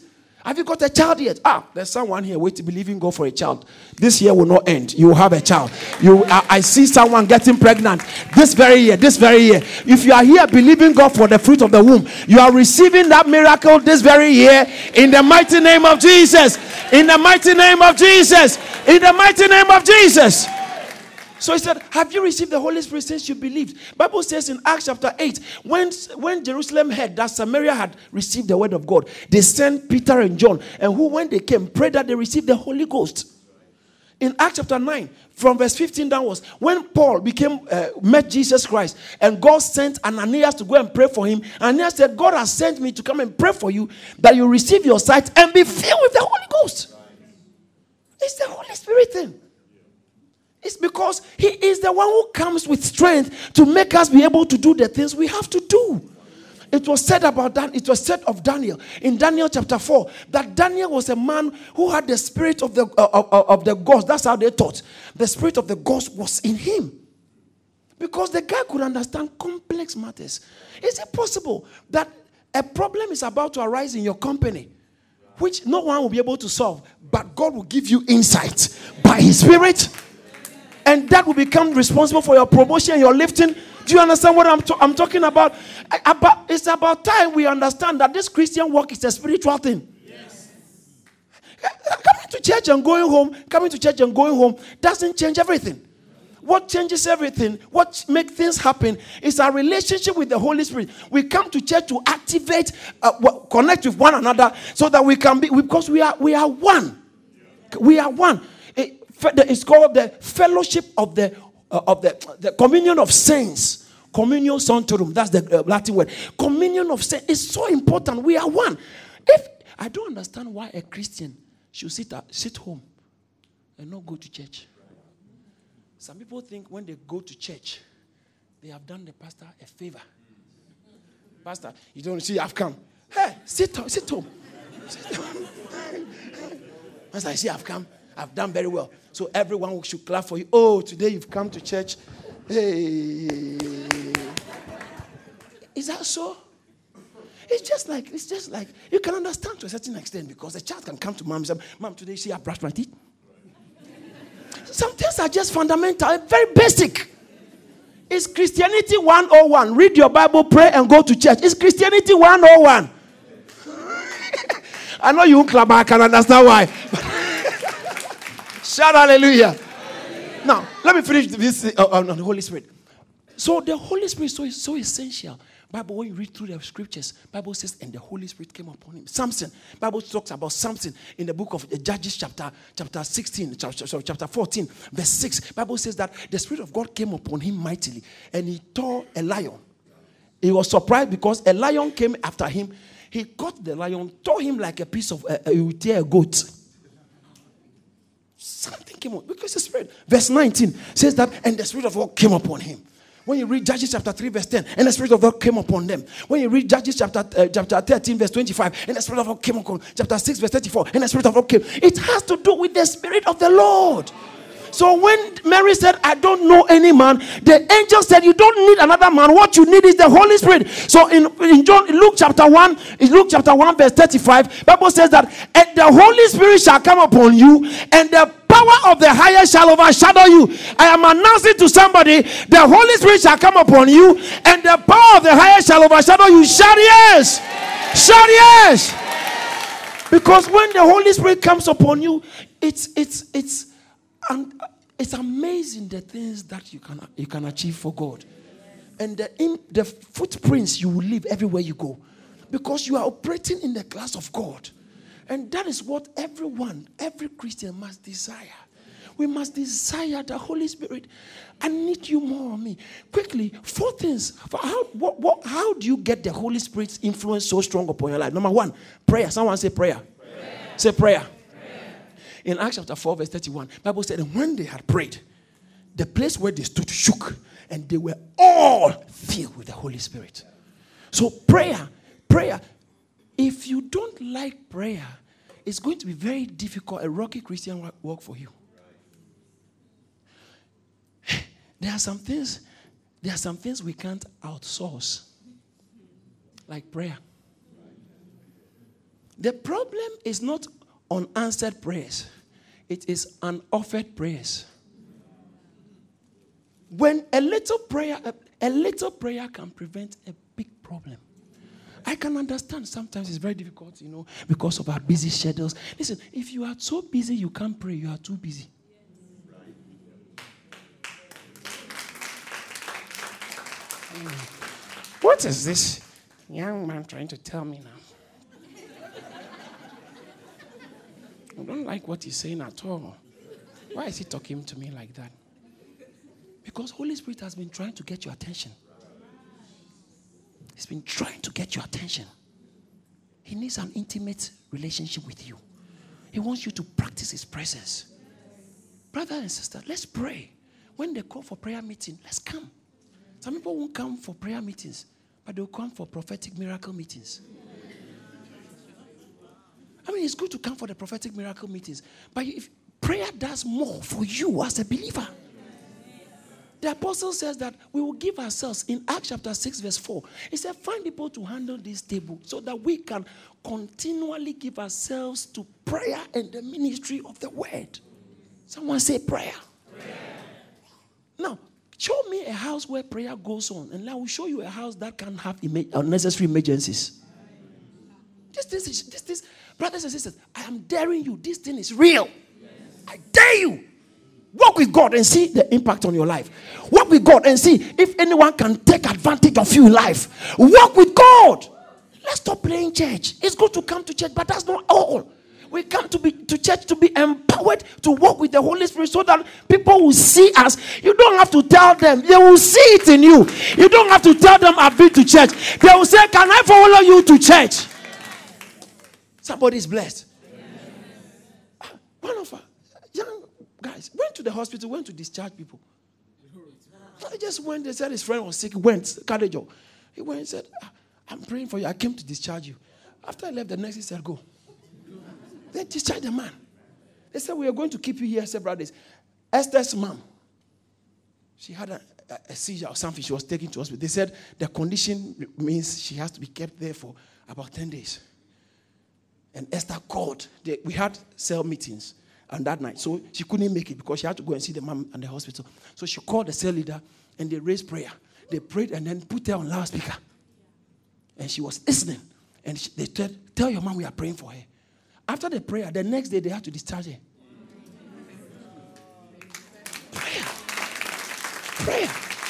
Have you got a child yet? Ah, there's someone here waiting, believing God for a child. This year will not end. You will have a child. You, I, I see someone getting pregnant this very year, this very year. If you are here believing God for the fruit of the womb, you are receiving that miracle this very year in the mighty name of Jesus. In the mighty name of Jesus. In the mighty name of Jesus. So he said, have you received the Holy Spirit since you believed? Bible says in Acts chapter eight, when, when Jerusalem heard that Samaria had received the word of God, they sent Peter and John, and who, when they came, prayed that they received the Holy Ghost. In Acts chapter nine, from verse fifteen downwards, when Paul became uh, met Jesus Christ, and God sent Ananias to go and pray for him, Ananias said, God has sent me to come and pray for you, that you receive your sight and be filled with the Holy Ghost. It's the Holy Spirit thing. It's because he is the one who comes with strength to make us be able to do the things we have to do. It was said about that. It was said of Daniel in Daniel chapter four that Daniel was a man who had the spirit of the uh, of, of the ghost. That's how they taught. The spirit of the ghost was in him, because the guy could understand complex matters. Is it possible that a problem is about to arise in your company, which no one will be able to solve, but God will give you insight by His Spirit? And that will become responsible for your promotion, your lifting. Do you understand what I'm, to- I'm talking about? about? It's about time we understand that this Christian work is a spiritual thing. Yes. Coming to church and going home, coming to church and going home doesn't change everything. What changes everything, what makes things happen, is our relationship with the Holy Spirit. We come to church to activate, uh, connect with one another, so that we can be, because we are we are one. We are one. It, It's called the fellowship of the uh, of the, the communion of saints. Communio sanctorum. That's the uh, Latin word. Communion of saints is so important. We are one. If I don't understand why a Christian should sit at, sit home and not go to church. Some people think when they go to church, they have done the pastor a favor. Pastor, you don't see I've come. Hey, sit sit home. Sit home. As I see I've come. I've done very well. So everyone should clap for you. Oh, today you've come to church. Hey. Is that so? It's just like, it's just like, you can understand to a certain extent, because a child can come to mom and say, Mom, today you see I brushed my teeth. Some things are just fundamental, very basic. It's Christianity one oh one. Read your Bible, pray, and go to church. It's Christianity one oh one. I know you won't clap, but I can understand why. Shout hallelujah. Hallelujah. Now, let me finish this uh, on the Holy Spirit. So the Holy Spirit is so, so essential. Bible, when you read through the scriptures, Bible says, and the Holy Spirit came upon him. Samson. Bible talks about Samson in the book of Judges chapter, chapter sixteen, chapter, sorry, chapter fourteen, verse six. Bible says that the Spirit of God came upon him mightily, and he tore a lion. He was surprised because a lion came after him. He caught the lion, tore him like a piece of, uh, he would tear a goat. Something came on, because the Spirit. Verse nineteen says that, and the Spirit of God came upon him. When you read Judges chapter three, verse ten, and the Spirit of God came upon them. When you read Judges chapter uh, chapter thirteen, verse twenty-five, and the Spirit of God came upon chapter six, verse thirty-four, and the Spirit of God came. It has to do with the Spirit of the Lord. So when Mary said, I don't know any man, the angel said, you don't need another man. What you need is the Holy Spirit. So in, in John, in Luke chapter one, in Luke chapter one, verse thirty-five, Bible says that, and the Holy Spirit shall come upon you, and the power of the higher shall overshadow you. I am announcing to somebody, the Holy Spirit shall come upon you, and the power of the higher shall overshadow you. Shout yes! Shout yes! Because when the Holy Spirit comes upon you, it's it's it's and it's amazing the things that you can you can achieve for God, and the in, the footprints you will leave everywhere you go, because you are operating in the class of God. And that is what everyone, every Christian must desire. We must desire the Holy Spirit. I need you more on me. Quickly, four things. How, what, what, how do you get the Holy Spirit's influence so strong upon your life? Number one, prayer. Someone say prayer. Prayer. Say prayer. Prayer. In Acts chapter four, verse thirty-one, the Bible said, and when they had prayed, the place where they stood shook, and they were all filled with the Holy Spirit. So prayer, prayer. If you don't like prayer, it's going to be very difficult, a rocky Christian work for you. There are some things, there are some things we can't outsource, like prayer. The problem is not unanswered prayers. It is unoffered prayers. When a little prayer, a, a little prayer can prevent a big problem. I can understand sometimes it's very difficult, you know, because of our busy schedules. Listen, if you are so busy you can't pray, you are too busy. What is this young man trying to tell me now? I don't like what he's saying at all. Why is he talking to me like that? Because Holy Spirit has been trying to get your attention. He's been trying to get your attention. He needs an intimate relationship with you. He wants you to practice his presence. Brother and sister, let's pray. When they call for prayer meeting, let's come. Some people won't come for prayer meetings, but they'll come for prophetic miracle meetings. I mean, it's good to come for the prophetic miracle meetings, but if prayer does more for you as a believer. The apostle says that we will give ourselves in Acts chapter six verse four. He said, find people to handle this table so that we can continually give ourselves to prayer and the ministry of the word. Someone say prayer. Prayer. Now, show me a house where prayer goes on, and I will show you a house that can have ima- unnecessary emergencies. This, this, is, this, this, brothers and sisters, I am daring you. This thing is real. Yes. I dare you. Walk with God and see the impact on your life. Walk with God and see if anyone can take advantage of you in life. Walk with God. Let's stop playing church. It's good to come to church, but that's not all. We come to be to church to be empowered to walk with the Holy Spirit so that people will see us. You don't have to tell them. They will see it in you. You don't have to tell them I've been to church. They will say, can I follow you to church? Somebody is blessed. One of our young guys went to the hospital, went to discharge people. I just went, they said his friend was sick, went, Kadejo. He went and said, I'm praying for you. I came to discharge you. After I left, the next he said, go. They discharged the man. They said, we are going to keep you here several days. Esther's mom, she had a, a, a seizure or something. She was taken to hospital. They said the condition means she has to be kept there for about ten days. And Esther called. They, we had cell meetings on that night. So she couldn't make it because she had to go and see the mom in the hospital. So she called the cell leader and they raised prayer. They prayed and then put her on loudspeaker. And she was listening. And she, they said, tell your mom we are praying for her. After the prayer, the next day they had to discharge her. Prayer. Prayer.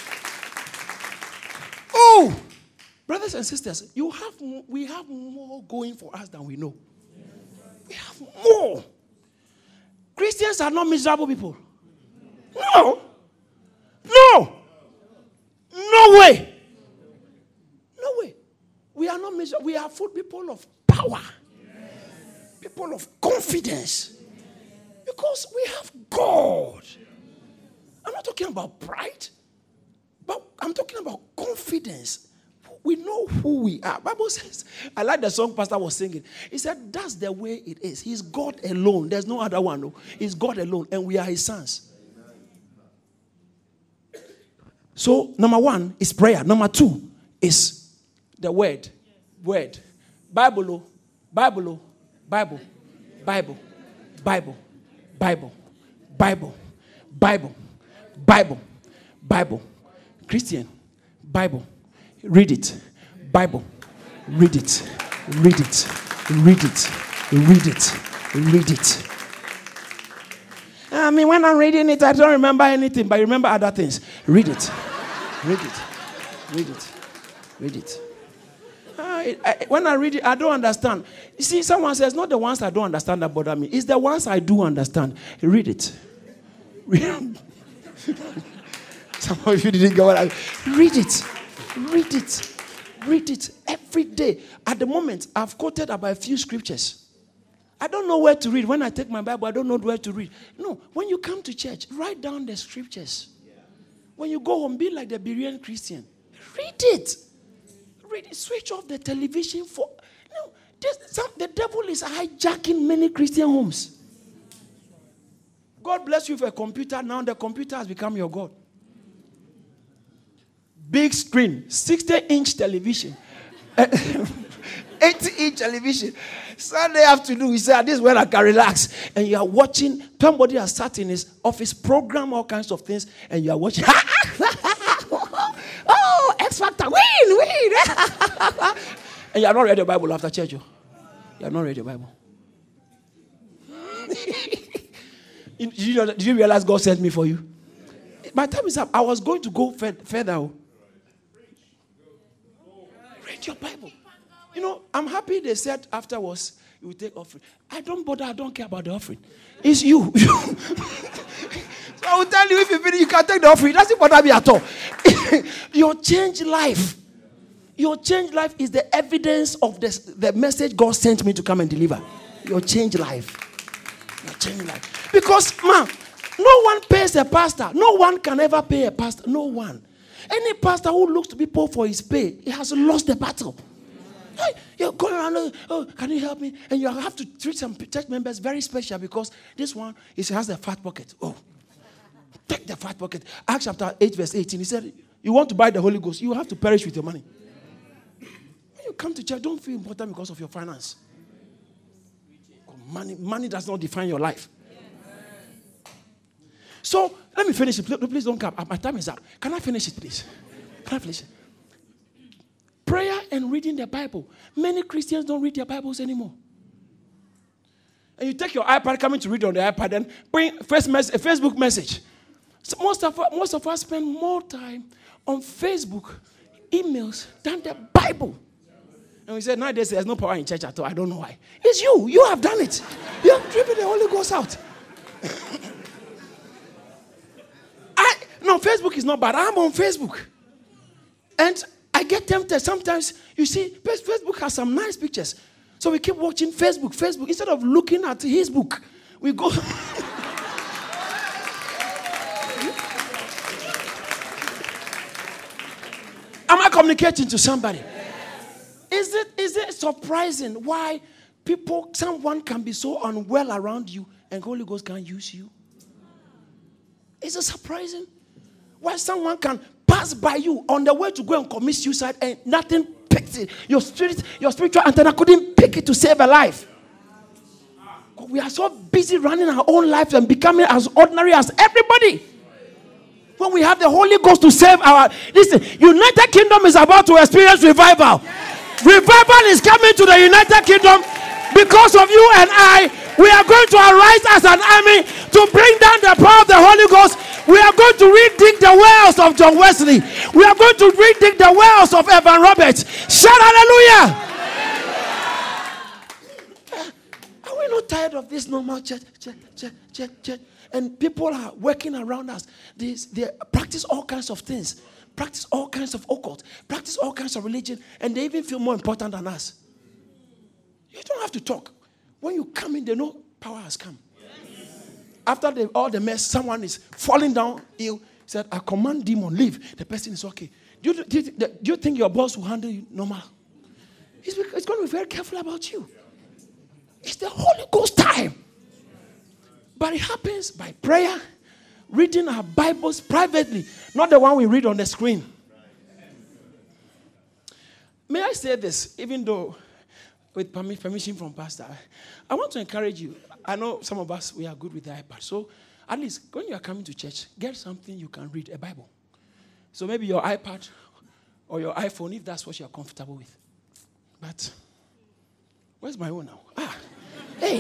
Oh, brothers and sisters, you have we have more going for us than we know. We have more. Christians are not miserable people. No. No. No way. No way. We are not miserable. We are full people of power. People of confidence. Because we have God. I'm not talking about pride, but I'm talking about confidence. We know who we are. Bible says, I like the song Pastor was singing. He said, that's the way it is. He's God alone. There's no other one. No. He's God alone, and we are his sons. So, number one is prayer. Number two is the word. Word. Bible. Bible. Bible, Bible, Bible, Bible, Bible, Bible, Bible, Bible, Christian, Bible, read it, Bible, read it, read it, read it, read it, read it. I mean, when I'm reading it, I don't remember anything, but I remember other things. Read it, read it, read it, read it. I, I, when I read it, I don't understand. You see, someone says, not the ones I don't understand that bother me. It's the ones I do understand. Read it. Read. Some of you didn't go. Read it. Read it. Read it every day. At the moment, I've quoted about a few scriptures. I don't know where to read. When I take my Bible, I don't know where to read. No, when you come to church, write down the scriptures. When you go home, be like the Berean Christian. Read it. Read it. Switch off the television for... No, this, some, the devil is hijacking many Christian homes. God bless you for a computer. Now the computer has become your God. Big screen, sixty inch television. eighty-inch television. Sunday afternoon, he said, this is where I can relax. And you are watching, somebody has sat in his office, program all kinds of things, and you are watching. Oh, X Factor, win, win. And you have not read your Bible after church. You have not read your Bible. Did you, did you realize God sent me for you? My time is up. I was going to go further. Read your Bible. You know, I'm happy they said afterwards you will take offering. I don't bother. I don't care about the offering. It's you. So I will tell you, if you finish, you can take the offering. It doesn't bother me at all. Your changed life. Your changed life is the evidence of this, the message God sent me to come and deliver. Your changed life. Your changed life. Because, man, no one pays a pastor. No one can ever pay a pastor. No one. Any pastor who looks to people for his pay, he has lost the battle. Hey, you're going around, oh, can you help me? And you have to treat some church members very special because this one is, has a fat pocket. Oh, take the fat pocket. Acts chapter eight, verse eighteen. He said, you want to buy the Holy Ghost, you have to perish with your money. When you come to church, don't feel important because of your finance. Money, money does not define your life. So, let me finish it. Please don't come. My time is up. Can I finish it, please? Can I finish it? Prayer and reading the Bible. Many Christians don't read their Bibles anymore. And you take your iPad, coming to read on the iPad, and bring first mes- a Facebook message. So most of most of us spend more time on Facebook, emails, than the Bible. And we said, nowadays there's no power in church at all. I don't know why. It's you. You have done it. You have driven the Holy Ghost out. I no, Facebook is not bad. I'm on Facebook. And I get tempted. Sometimes, you see, Facebook has some nice pictures. So we keep watching Facebook, Facebook. Instead of looking at his book, we go. Am I communicating to somebody? Is it, is it surprising why people, someone can be so unwell around you and Holy Ghost can't use you? Is it surprising? Why someone can pass by you on the way to go and commit suicide and nothing picks it. Your spirit, your spiritual antenna couldn't pick it to save a life. We are so busy running our own lives and becoming as ordinary as everybody. When we have the Holy Ghost to save our... Listen, United Kingdom is about to experience revival. Revival is coming to the United Kingdom because of you and I. We are going to arise as an army to bring down the power of the Holy Ghost. We are going to redig the wells of John Wesley. We are going to redig the wells of Evan Roberts. Shout hallelujah! Are we not tired of this normal church, church, church, church, church? And people are working around us. They, they practice all kinds of things. Practice all kinds of occult. Practice all kinds of religion. And they even feel more important than us. You don't have to talk. When you come in, they know power has come. Yes. After the, all the mess, someone is falling down ill. Said, I command demon, leave. The person is okay. Do you, do you, do you think your boss will handle you normal? He's, he's going to be very careful about you. It's the Holy Ghost time. But it happens by prayer, reading our Bibles privately, not the one we read on the screen. May I say this, even though with permission from Pastor, I want to encourage you. I know some of us, we are good with the iPad. So at least when you are coming to church, get something you can read, a Bible. So maybe your iPad or your iPhone, if that's what you are comfortable with. But where's my own now? Ah, hey.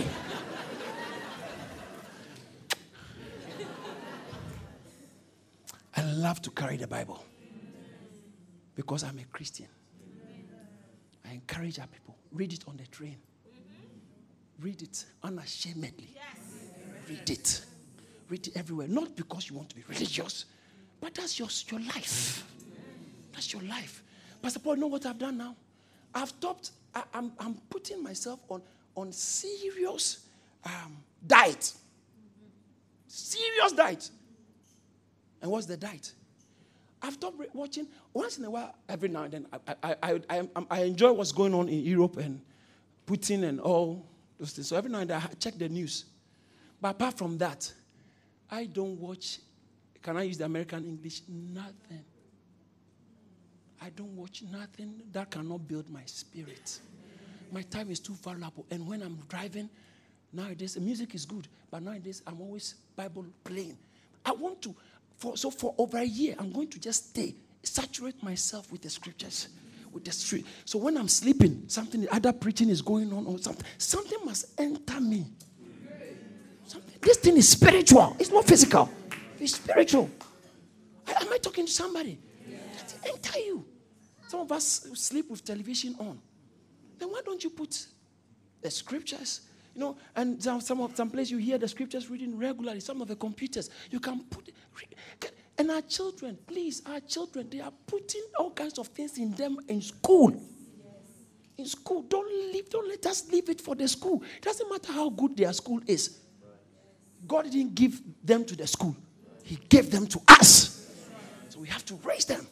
I love to carry the Bible because I'm a Christian. I encourage our people. Read it on the train. Read it unashamedly. Read it. Read it everywhere. Not because you want to be religious, but that's your, your life. That's your life. Pastor Paul, you know what I've done now? I've stopped. I, I'm, I'm putting myself on, on serious um, diet. Serious diet. And what's the diet? I've stopped watching. Once in a while, every now and then, I, I, I, I, I enjoy what's going on in Europe and Putin and all those things. So every now and then, I check the news. But apart from that, I don't watch, can I use the American English? Nothing. I don't watch nothing that cannot build my spirit. my time is too valuable. And when I'm driving, nowadays, the music is good, but nowadays, I'm always Bible playing. I want to, for, so for over a year, I'm going to just stay, saturate myself with the scriptures, with the street. So when I'm sleeping, something, other preaching is going on, or something, something must enter me. Something, this thing is spiritual. It's not physical. It's spiritual. Am I talking to somebody? Yes. Enter you. Some of us sleep with television on. Then why don't you put the scriptures? You know, and some, some of some place you hear the scriptures reading regularly. Some of the computers you can put it. And our children, please, our children, they are putting all kinds of things in them in school. Yes. In school, don't leave, don't let us leave it for the school. It doesn't matter how good their school is. God didn't give them to the school. He gave them to us. So we have to raise them.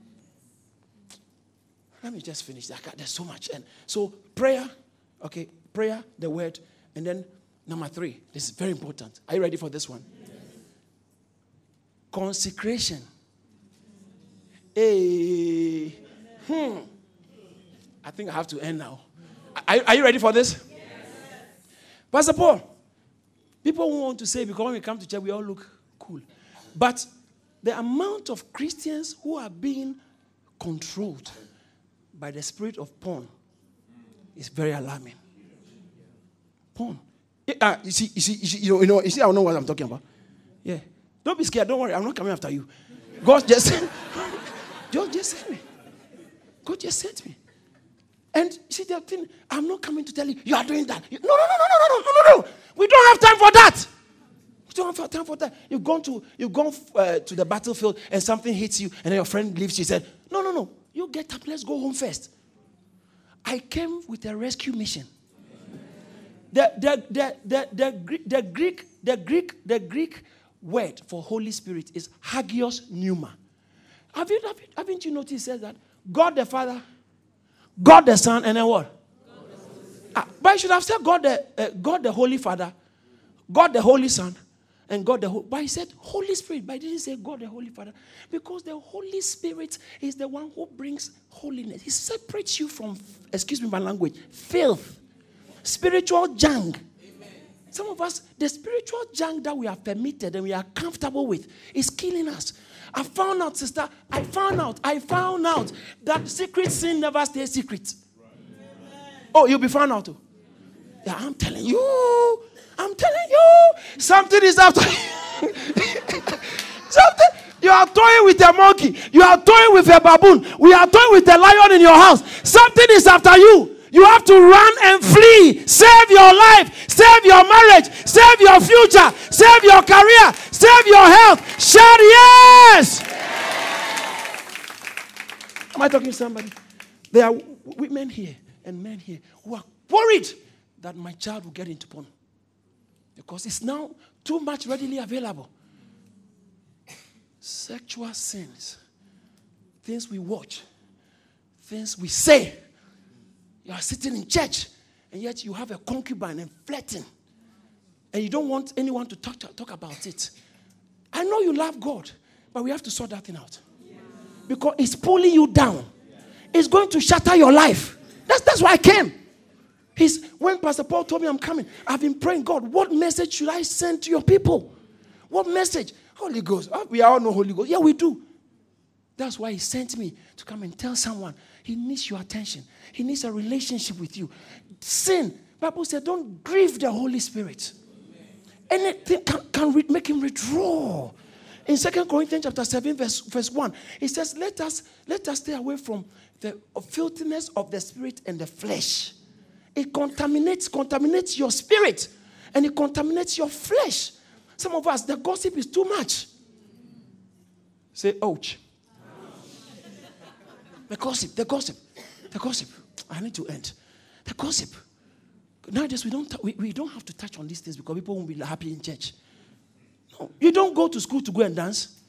Let me just finish that. There's so much. And so prayer, okay, prayer, the word, and then number three. This is very important. Are you ready for this one? Yes. Consecration. Hey. Hmm. I think I have to end now. Are, are you ready for this? Yes. Pastor Paul, people who want to say, because when we come to church, we all look cool. But the amount of Christians who are being controlled by the spirit of porn is very alarming. Porn. Uh, you see, you see, you see, you know, you know, you see, I don't know what I'm talking about. Yeah. Don't be scared. Don't worry. I'm not coming after you. God just, God just sent me. God just sent me. And you see, the thing, I'm not coming to tell you, you are doing that. You, no, no, no, no, no, no, no, no, no. We don't have time for that. We don't have time for that. You've gone to, you've gone uh, to the battlefield and something hits you, and then your friend leaves you. He said, no, no, no. You get up. Let's go home first. I came with a rescue mission. The, the, the, the, the, the, Greek, the, Greek, the Greek word for Holy Spirit is hagios pneuma. Have you, have you, haven't you noticed it says that God the Father, God the Son, and then what? Ah, but I should have said God the, uh, God the Holy Father, God the Holy Son, and God the Holy. But he said Holy Spirit, but he didn't say God the Holy Father, because the Holy Spirit is the one who brings holiness. He separates you from, excuse me my language, filth, spiritual junk. Amen. Some of us, the spiritual junk that we are permitted and we are comfortable with is killing us. I found out, sister, I found out, I found out that secret sin never stays secret. Right. Oh, you'll be found out too. Yeah, I'm telling you. I'm telling you. Something is after you. Something. You are toying with a monkey. You are toying with a baboon. We are toying with a lion in your house. Something is after you. You have to run and flee. Save your life. Save your marriage. Save your future. Save your career. Save your health. Shout yes. Am I talking to somebody? There are women here and men here who are worried that my child will get into porn. Because it's now too much readily available. Sexual sins. Things we watch. Things we say. You are sitting in church, and yet you have a concubine and flirting. And you don't want anyone to talk, talk about it. I know you love God, but we have to sort that thing out. Because it's pulling you down. It's going to shatter your life. That's, that's why I came. He's, when Pastor Paul told me I'm coming, I've been praying, God, what message should I send to your people? What message? Holy Ghost. Oh, we all know Holy Ghost. Yeah, we do. That's why he sent me to come and tell someone he needs your attention. He needs a relationship with you. Sin. Bible said, don't grieve the Holy Spirit. Anything can, can re- make him withdraw. In Second Corinthians chapter seven, verse, verse one, it says, let us, let us stay away from the filthiness of the spirit and the flesh. It contaminates, contaminates your spirit, and it contaminates your flesh. Some of us, the gossip is too much. Say, ouch. The gossip, the gossip, the gossip. I need to end. The gossip. Nowadays, we don't, we, we don't have to touch on these things because people won't be happy in church. No, you don't go to school to go and dance.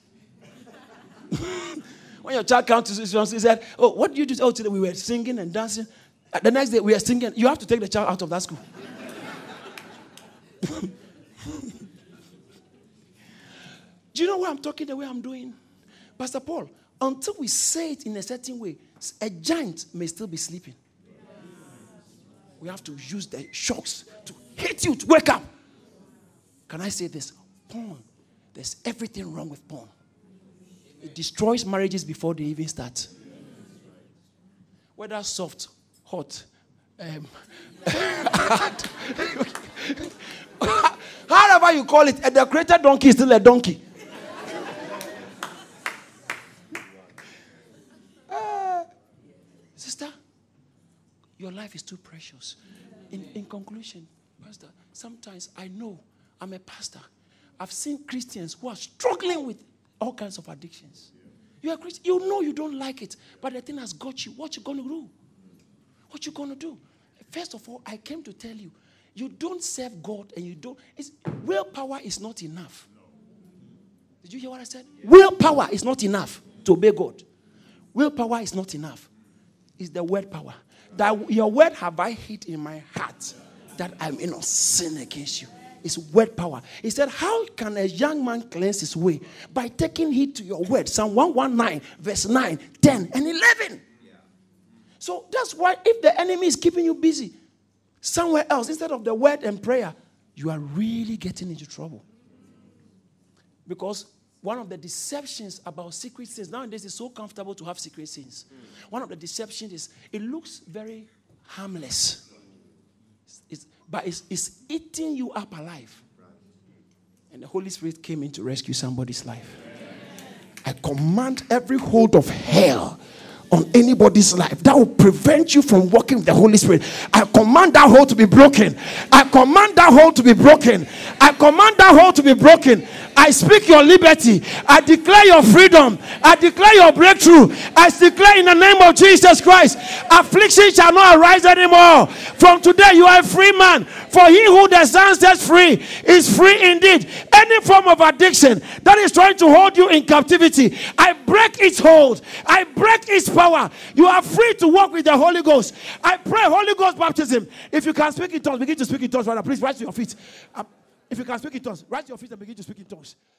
When your child comes to school, he said, oh, what do you do? Oh, today we were singing and dancing. The next day we are singing. You have to take the child out of that school. Do you know why I'm talking the way I'm doing? Pastor Paul, until we say it in a certain way, a giant may still be sleeping. We have to use the shocks to hit you to wake up. Can I say this? Porn. There's everything wrong with porn. It destroys marriages before they even start. Whether soft, hot, um, however you call it, a decorated donkey is still a donkey. uh, sister, your life is too precious. In, in conclusion, Pastor, sometimes I know I'm a pastor. I've seen Christians who are struggling with all kinds of addictions. You are Christian, you know you don't like it, but the thing has got you. What you going to do? What you going to do? First of all, I came to tell you, you don't serve God and you don't. It's, willpower is not enough. Did you hear what I said? Willpower is not enough to obey God. Willpower is not enough. It's the word power. That your word have I hid in my heart, that I may not sin against you. It's word power. He said, how can a young man cleanse his way? By taking heed to your word. Psalm one nineteen, verse nine, ten, and eleven. Yeah. So that's why if the enemy is keeping you busy somewhere else instead of the word and prayer, you are really getting into trouble. Because one of the deceptions about secret sins, nowadays it's so comfortable to have secret sins. Mm. One of the deceptions is it looks very harmless. It's, it's, but it's, it's eating you up alive. And the Holy Spirit came in to rescue somebody's life. I command every hold of hell on anybody's life that will prevent you from walking with the Holy Spirit. I command that hold to be broken. I command that hold to be broken. I command that hold to be broken. I speak your liberty. I declare your freedom. I declare your breakthrough. I declare in the name of Jesus Christ, affliction shall not arise anymore. From today, you are a free man. For he who the Son sets free is free indeed. Any form of addiction that is trying to hold you in captivity, I break its hold. I break its power. You are free to walk with the Holy Ghost. I pray Holy Ghost baptism. If you can speak in tongues, begin to speak in tongues right now. Please rise to your feet. Um, If you can speak in tongues, rise to your feet and begin to speak in tongues.